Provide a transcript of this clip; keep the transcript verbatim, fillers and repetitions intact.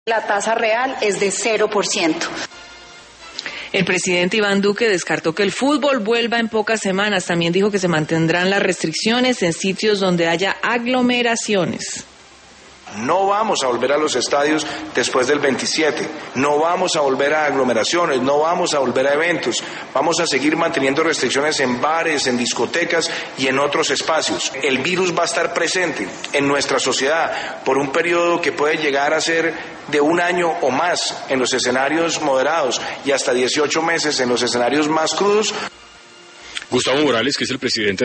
La tasa real es de cero por ciento. El presidente Iván Duque descartó que el fútbol vuelva en pocas semanas. También dijo que se mantendrán las restricciones en sitios donde haya aglomeraciones. No vamos a volver a los estadios después del veintisiete, no vamos a volver a aglomeraciones, no vamos a volver a eventos, vamos a seguir manteniendo restricciones en bares, en discotecas y en otros espacios. El virus va a estar presente en nuestra sociedad por un periodo que puede llegar a ser de un año o más en los escenarios moderados y hasta dieciocho meses en los escenarios más crudos. Gustavo Morales, que es el presidente